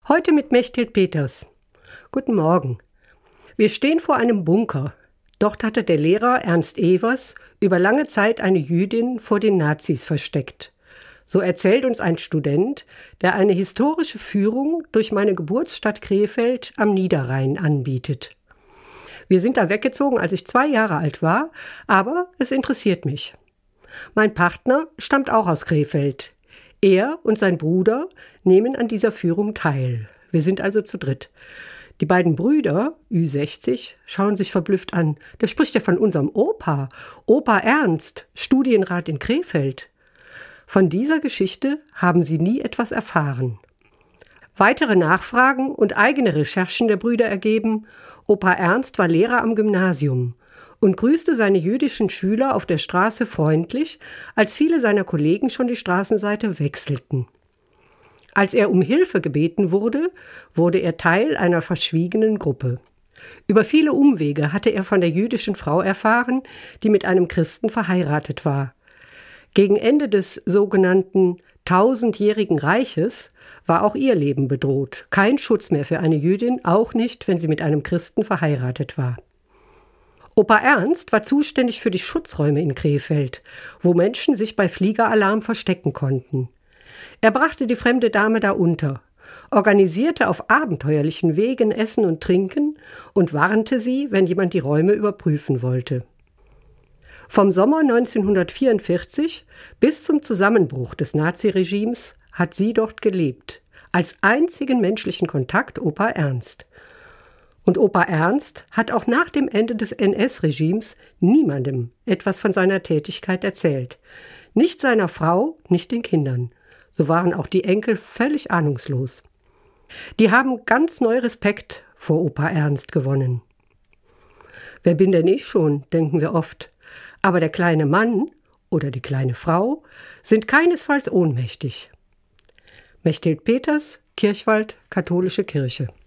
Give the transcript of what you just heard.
Heute mit Mechthild Peters. Guten Morgen. Wir stehen vor einem Bunker. Dort hatte der Lehrer Ernst Evers über lange Zeit eine Jüdin vor den Nazis versteckt. So erzählt uns ein Student, der eine historische Führung durch meine Geburtsstadt Krefeld am Niederrhein anbietet. Wir sind da weggezogen, als ich 2 Jahre alt war, aber es interessiert mich. Mein Partner stammt auch aus Krefeld. Er und sein Bruder nehmen an dieser Führung teil. Wir sind also zu dritt. Die beiden Brüder, Ü60, schauen sich verblüfft an. Der spricht ja von unserem Opa. Opa Ernst, Studienrat in Krefeld. Von dieser Geschichte haben sie nie etwas erfahren. Weitere Nachfragen und eigene Recherchen der Brüder ergeben, Opa Ernst war Lehrer am Gymnasium und grüßte seine jüdischen Schüler auf der Straße freundlich, als viele seiner Kollegen schon die Straßenseite wechselten. Als er um Hilfe gebeten wurde, wurde er Teil einer verschwiegenen Gruppe. Über viele Umwege hatte er von der jüdischen Frau erfahren, die mit einem Christen verheiratet war. Gegen Ende des sogenannten 1000-jährigen Reiches war auch ihr Leben bedroht. Kein Schutz mehr für eine Jüdin, auch nicht, wenn sie mit einem Christen verheiratet war. Opa Ernst war zuständig für die Schutzräume in Krefeld, wo Menschen sich bei Fliegeralarm verstecken konnten. Er brachte die fremde Dame da unter, organisierte auf abenteuerlichen Wegen Essen und Trinken und warnte sie, wenn jemand die Räume überprüfen wollte. Vom Sommer 1944 bis zum Zusammenbruch des Naziregimes hat sie dort gelebt, als einzigen menschlichen Kontakt Opa Ernst. Und Opa Ernst hat auch nach dem Ende des NS-Regimes niemandem etwas von seiner Tätigkeit erzählt. Nicht seiner Frau, nicht den Kindern. So waren auch die Enkel völlig ahnungslos. Die haben ganz neu Respekt vor Opa Ernst gewonnen. Wer bin denn ich schon, denken wir oft. Aber der kleine Mann oder die kleine Frau sind keinesfalls ohnmächtig. Mechthild Peters, Kirchwald, Katholische Kirche.